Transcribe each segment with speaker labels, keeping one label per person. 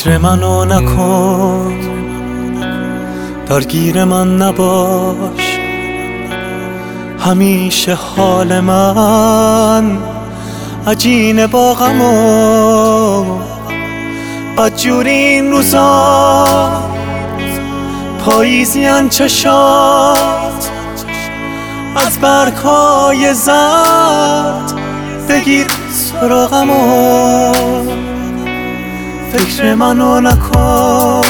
Speaker 1: فکر منو نکن، درگیر من نباش. همیشه حال من عجینه با غم و بدجوری این روزا. پاییزیان چشات از برگ‌های زرد بگیر سراغمو. فکر منو نکن،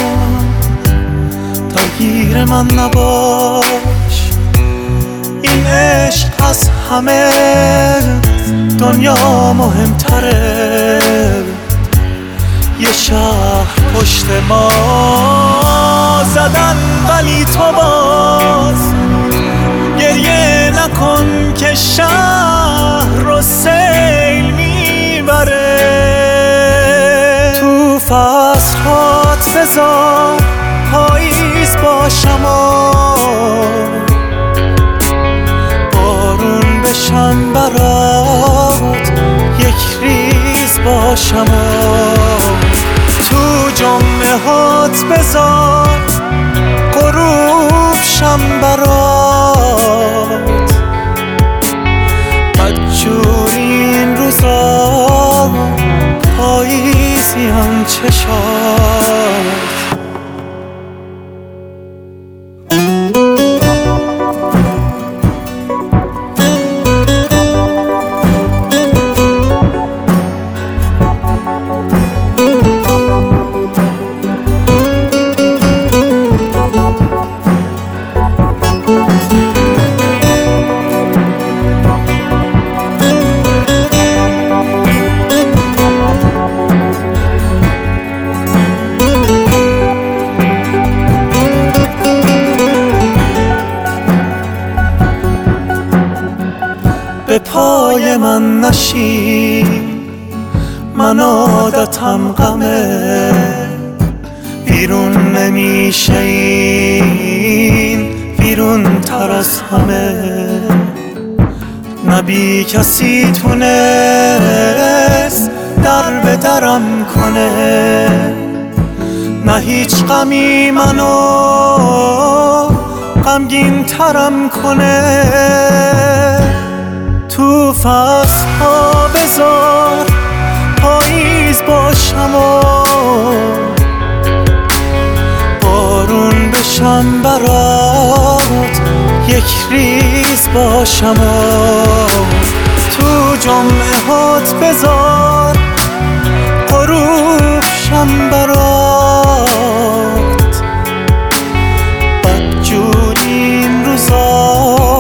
Speaker 1: درگیر من نباش. این عشق از همه دنیا مهمتره. یه شهر پشت ما زدن ولی تو باز گریه نکن که شهر رو سیل میبره. تو فصلات بذار پاییز باشم و بارون بشم برات یک ریز باشم و تو جمعه هات بذار غروب شم برات. بدجور این روزا پاییزیم چشات. به پای من نشین، من عادتم غمه. بیرون نمیشه این بیرون تر از همه. نبی کسی تونست در به درم کنه. نه هیچ غمی منو غمگین ترم کنه. تو فصل ها بذار پاییز باشم و بارون بشم برات یک ریز باشم و تو جمعه هات بذار غروب شم برات. بدجوری این روزا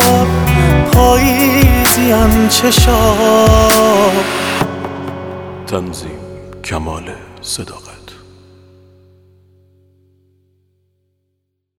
Speaker 1: پاییزیم چشات.
Speaker 2: تنظیم کمال صداقت.